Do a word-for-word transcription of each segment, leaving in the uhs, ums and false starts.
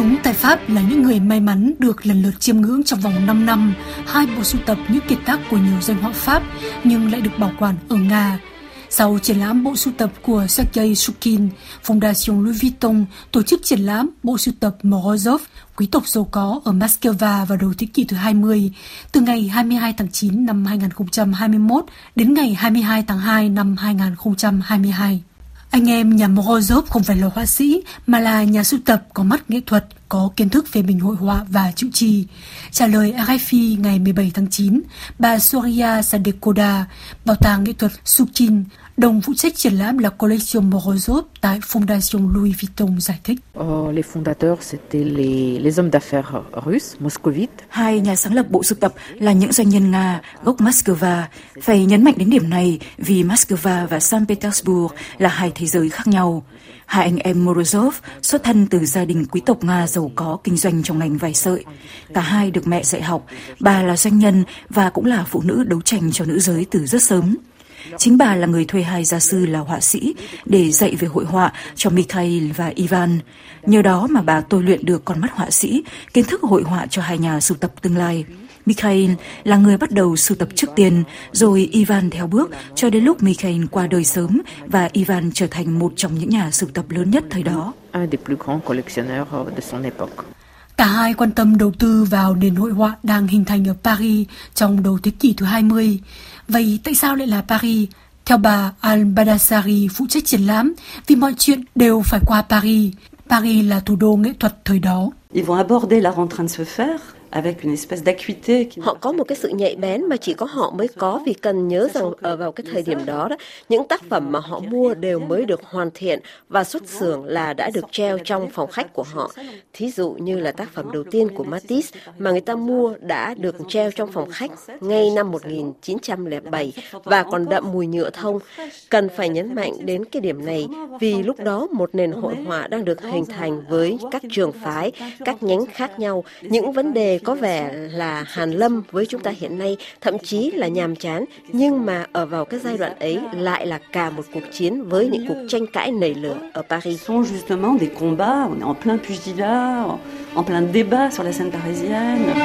chúng tại Pháp là những người may mắn được lần lượt chiêm ngưỡng trong vòng năm năm hai bộ sưu tập những kiệt tác của nhiều danh họa Pháp nhưng lại được bảo quản ở Nga. Sau triển lãm bộ sưu tập của Sergei Shukin, Fondation Louis Vuitton tổ chức triển lãm bộ sưu tập Morozov, quý tộc giàu có ở Moscow vào đầu thế kỷ thứ hai mươi, từ ngày hai mươi hai tháng chín năm hai nghìn không trăm hai mươi mốt đến ngày hai mươi hai tháng hai năm hai nghìn không trăm hai mươi hai. Anh em nhà Morozov không phải là họa sĩ mà là nhà sưu tập có mắt nghệ thuật, có kiến thức về bình hội họa và chữ trì. Trả lời rờ ép i ngày mười bảy tháng chín, bà Soria Sadekoda, Bảo tàng nghệ thuật Shukin, đồng phụ trách triển lãm La Collection Morozov tại Fondation Louis Vuitton giải thích. Oh, les fondateurs, c'était les, les hommes d'affaires russes, moscovites. Hai nhà sáng lập bộ sưu tập là những doanh nhân Nga gốc Moscow. Phải nhấn mạnh đến điểm này vì Moscow và Saint Petersburg là hai thế giới khác nhau. Hai anh em Morozov xuất thân từ gia đình quý tộc Nga giàu có kinh doanh trong ngành vải sợi. Cả hai được mẹ dạy học, bà là doanh nhân và cũng là phụ nữ đấu tranh cho nữ giới từ rất sớm. Chính bà là người thuê hai gia sư là họa sĩ để dạy về hội họa cho Mikhail và Ivan. Nhờ đó mà bà tôi luyện được con mắt họa sĩ, kiến thức hội họa cho hai nhà sưu tập tương lai. Mikhail là người bắt đầu sưu tập trước tiên, rồi Ivan theo bước cho đến lúc Mikhail qua đời sớm và Ivan trở thành một trong những nhà sưu tập lớn nhất thời đó. Cả hai quan tâm đầu tư vào nền hội họa đang hình thành ở Paris trong đầu thế kỷ thứ hai mươi. Vậy tại sao lại là Paris? Theo bà Al-Badassari phụ trách triển lãm, vì mọi chuyện đều phải qua Paris. Paris là thủ đô nghệ thuật thời đó. Ils vont aborder l'art en train de se faire. Họ có một cái sự nhạy bén mà chỉ có họ mới có, vì cần nhớ rằng ở vào cái thời điểm đó, đó những tác phẩm mà họ mua đều mới được hoàn thiện và xuất xưởng là đã được treo trong phòng khách của họ. Thí dụ như là tác phẩm đầu tiên của Matisse mà người ta mua đã được treo trong phòng khách ngay năm một nghìn chín trăm lẻ bảy và còn đậm mùi nhựa thông. Cần phải nhấn mạnh đến cái điểm này vì lúc đó một nền hội họa đang được hình thành với các trường phái, các nhánh khác nhau. Những vấn đề có vẻ là hàn lâm với chúng ta hiện nay, thậm chí là nhàm chán, nhưng mà ở vào cái giai đoạn ấy lại là cả một cuộc chiến với những cuộc tranh cãi nảy lửa ở Paris. Ce sont justement des combats, on est en plein pugilat, en plein débat sur la scène parisienne.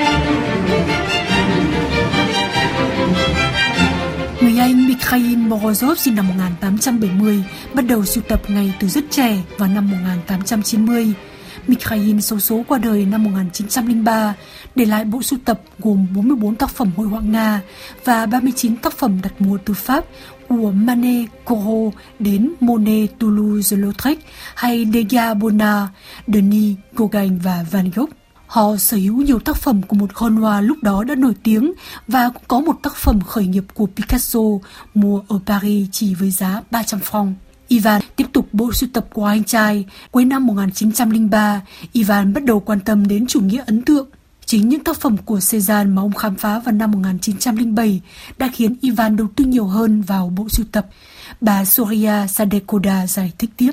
Người Anh Mikhail Morozov sinh năm một nghìn tám trăm bảy mươi, bắt đầu sưu tập ngay từ rất trẻ vào năm một nghìn tám trăm chín mươi. Mikhail xấu số qua đời năm một nghìn chín trăm lẻ ba, để lại bộ sưu tập gồm bốn mươi tư tác phẩm hội họa Nga và ba mươi chín tác phẩm đặt mua từ Pháp, của Manet, Corot đến Monet, Toulouse-Lautrec hay Degas, Bonnat, Denis, Gauguin và Van Gogh. Họ sở hữu nhiều tác phẩm của một Renoir lúc đó đã nổi tiếng và cũng có một tác phẩm khởi nghiệp của Picasso mua ở Paris chỉ với giá ba trăm francs. Ivan tiếp tục bộ sưu tập của anh trai. Cuối năm một nghìn chín trăm lẻ ba, Ivan bắt đầu quan tâm đến chủ nghĩa ấn tượng. Chính những tác phẩm của Cézanne mà ông khám phá vào năm một nghìn chín trăm lẻ bảy đã khiến Ivan đầu tư nhiều hơn vào bộ sưu tập. Bà Soria Sadekoda giải thích tiếp.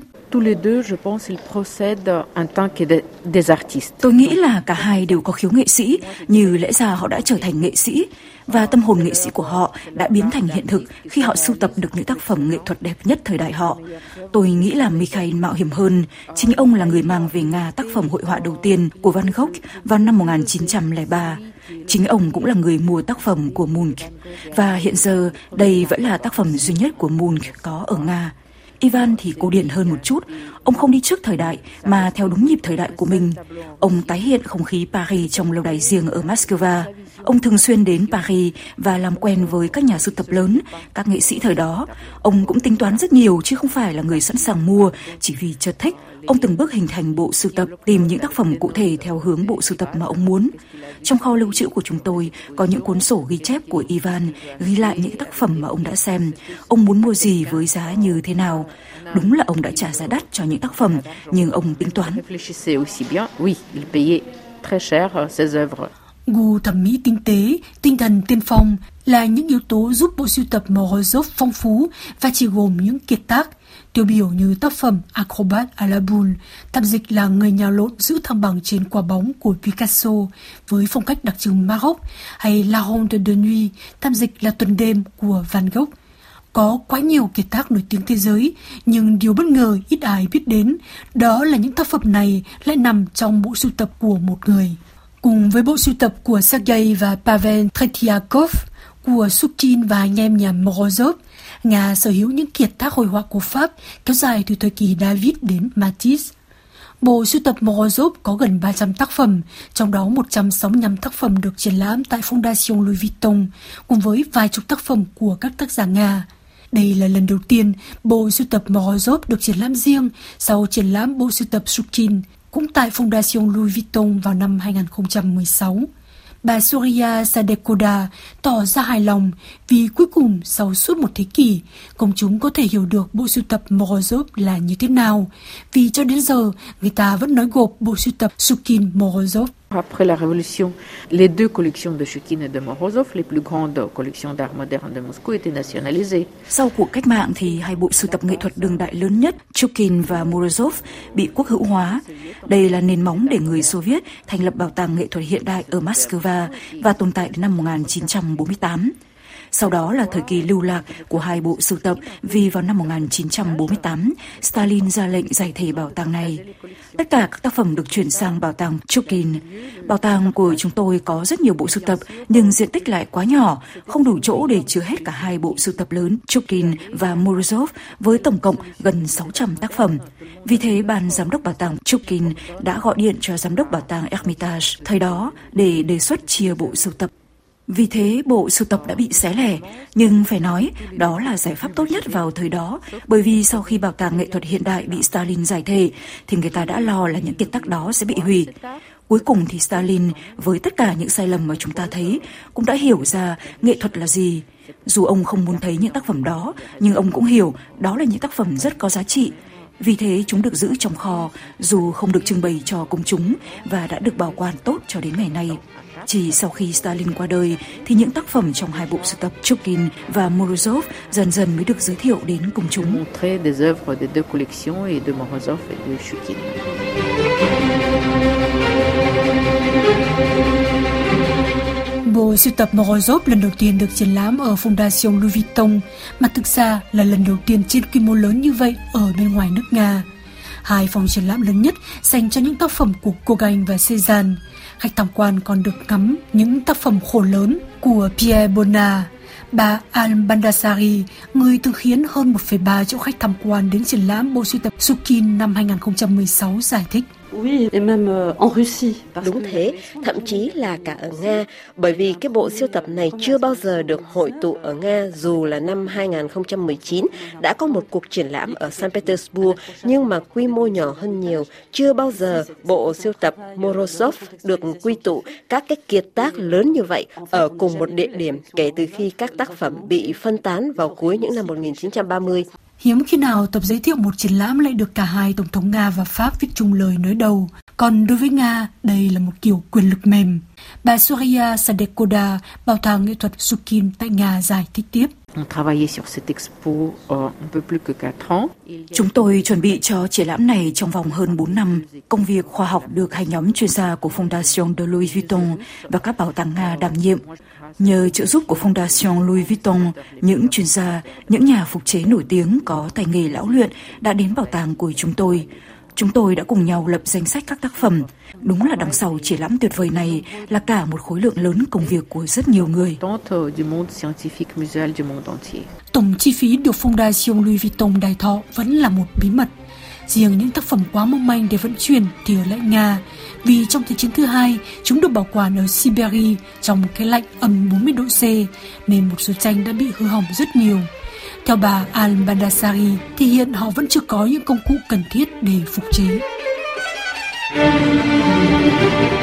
Tôi nghĩ là cả hai đều có khiếu nghệ sĩ, như lẽ ra họ đã trở thành nghệ sĩ, và tâm hồn nghệ sĩ của họ đã biến thành hiện thực khi họ sưu tập được những tác phẩm nghệ thuật đẹp nhất thời đại họ. Tôi nghĩ là Mikhail mạo hiểm hơn. Chính ông là người mang về Nga tác phẩm hội họa đầu tiên của Van Gogh vào năm một nghìn chín trăm lẻ ba. Chính ông cũng là người mua tác phẩm của Munch. Và hiện giờ, đây vẫn là tác phẩm duy nhất của Munch có ở Nga. Ivan thì cổ điển hơn một chút, ông không đi trước thời đại mà theo đúng nhịp thời đại của mình. Ông tái hiện không khí Paris trong lâu đài riêng ở Moscow. Ông thường xuyên đến Paris và làm quen với các nhà sưu tập lớn, các nghệ sĩ thời đó. Ông cũng tính toán rất nhiều chứ không phải là người sẵn sàng mua chỉ vì chợt thích. Ông từng bước hình thành bộ sưu tập, tìm những tác phẩm cụ thể theo hướng bộ sưu tập mà ông muốn. Trong kho lưu trữ của chúng tôi có những cuốn sổ ghi chép của Ivan ghi lại những tác phẩm mà ông đã xem, ông muốn mua gì với giá như thế nào. Đúng là ông đã trả giá đắt cho những tác phẩm, nhưng ông tính toán. Gu thẩm mỹ tinh tế, tinh thần tiên phong là những yếu tố giúp bộ sưu tập Morozov phong phú và chỉ gồm những kiệt tác. Tiêu biểu như tác phẩm Acrobat à la boule, tạm dịch là người nhào lộn giữ thăng bằng trên quả bóng của Picasso với phong cách đặc trưng Maroc, hay La Ronde de nuit, tạm dịch là tuần đêm của Van Gogh. Có quá nhiều kiệt tác nổi tiếng thế giới, nhưng điều bất ngờ ít ai biết đến, đó là những tác phẩm này lại nằm trong bộ sưu tập của một người. Cùng với bộ sưu tập của Sergei và Pavel Tretiakov, của Shukin và anh em nhà Morozov, Nga sở hữu những kiệt tác hội họa của Pháp kéo dài từ thời kỳ David đến Matisse. Bộ sưu tập Morozov có gần ba trăm tác phẩm, trong đó một trăm sáu mươi lăm tác phẩm được triển lãm tại Fondation Louis Vuitton, cùng với vài chục tác phẩm của các tác giả Nga. Đây là lần đầu tiên bộ sưu tập Morozov được triển lãm riêng sau triển lãm bộ sưu tập Shukin, cũng tại Fondation Louis Vuitton vào năm hai không một sáu. Bà Surya Sadekoda tỏ ra hài lòng vì cuối cùng sau suốt một thế kỷ, công chúng có thể hiểu được bộ sưu tập Morozov là như thế nào, vì cho đến giờ người ta vẫn nói gộp bộ sưu tập Shukin Morozov. Après la Révolution, les deux collections de Shukin et de Morozov, les plus grandes collections d'art moderne de Moscou, étaient nationalisées. Sau cuộc cách mạng thì hai bộ sưu tập nghệ thuật đương đại lớn nhất, Shukin và Morozov, bị quốc hữu hóa. Đây là nền móng để người Xô Viết thành lập bảo tàng nghệ thuật hiện đại ở Moscow và tồn tại đến năm một nghìn chín trăm bốn mươi tám. Sau đó là thời kỳ lưu lạc của hai bộ sưu tập vì vào năm một nghìn chín trăm bốn mươi tám, Stalin ra lệnh giải thể bảo tàng này. Tất cả các tác phẩm được chuyển sang bảo tàng Shukin. Bảo tàng của chúng tôi có rất nhiều bộ sưu tập nhưng diện tích lại quá nhỏ, không đủ chỗ để chứa hết cả hai bộ sưu tập lớn Shukin và Morozov với tổng cộng gần sáu trăm tác phẩm. Vì thế, ban giám đốc bảo tàng Shukin đã gọi điện cho giám đốc bảo tàng Hermitage thời đó để đề xuất chia bộ sưu tập. Vì thế, bộ sưu tập đã bị xé lẻ, nhưng phải nói đó là giải pháp tốt nhất vào thời đó, bởi vì sau khi bảo tàng nghệ thuật hiện đại bị Stalin giải thể, thì người ta đã lo là những kiệt tác đó sẽ bị hủy. Cuối cùng thì Stalin, với tất cả những sai lầm mà chúng ta thấy, cũng đã hiểu ra nghệ thuật là gì. Dù ông không muốn thấy những tác phẩm đó, nhưng ông cũng hiểu đó là những tác phẩm rất có giá trị. Vì thế chúng được giữ trong kho, dù không được trưng bày cho công chúng và đã được bảo quản tốt cho đến ngày nay. Chỉ sau khi Stalin qua đời thì những tác phẩm trong hai bộ sưu tập Shukin và Morozov dần dần mới được giới thiệu đến công chúng. Bộ sưu tập Morozov lần đầu tiên được triển lãm ở Fondation Louis Vuitton, mà thực ra là lần đầu tiên trên quy mô lớn như vậy ở bên ngoài nước Nga. Hai phòng triển lãm lớn nhất dành cho những tác phẩm của Gauguin và Cézanne. Khách tham quan còn được ngắm những tác phẩm khổ lớn của Pierre Bonnat. Bà Al-Bandasari, người từng khiến hơn một phẩy ba triệu khách tham quan đến triển lãm bộ sưu tập Shukin năm hai không một sáu giải thích. Đúng thế, thậm chí là cả ở Nga, bởi vì cái bộ sưu tập này chưa bao giờ được hội tụ ở Nga, dù là năm hai không một chín đã có một cuộc triển lãm ở Saint Petersburg, nhưng mà quy mô nhỏ hơn nhiều. Chưa bao giờ bộ sưu tập Morozov được quy tụ các cái kiệt tác lớn như vậy ở cùng một địa điểm kể từ khi các tác phẩm bị phân tán vào cuối những năm một nghìn chín trăm ba mươi. Hiếm khi nào tập giới thiệu một triển lãm lại được cả hai tổng thống Nga và Pháp viết chung lời nói đầu. Còn đối với Nga, đây là một kiểu quyền lực mềm. Bà Surya Sadekoda, bảo tàng nghệ thuật Shukin tại Nga giải thích tiếp. Chúng tôi chuẩn bị cho triển lãm này trong vòng hơn bốn năm. Công việc khoa học được hai nhóm chuyên gia của Fondation de Louis Vuitton và các bảo tàng Nga đảm nhiệm. Nhờ trợ giúp của Fondation Louis Vuitton, những chuyên gia, những nhà phục chế nổi tiếng có tay nghề lão luyện đã đến bảo tàng của chúng tôi. Chúng tôi đã cùng nhau lập danh sách các tác phẩm. Đúng là đằng sau triển lãm tuyệt vời này là cả một khối lượng lớn công việc của rất nhiều người. Tổng chi phí được Fondation Louis Vuitton đài thọ vẫn là một bí mật. Riêng những tác phẩm quá mong manh để vận chuyển thì ở lại Nga, vì trong Thế chiến thứ hai chúng được bảo quản ở Siberia trong cái lạnh âm bốn mươi độ C, nên một số tranh đã bị hư hỏng rất nhiều. Theo bà Al-Bandasari thì hiện họ vẫn chưa có những công cụ cần thiết để phục chế.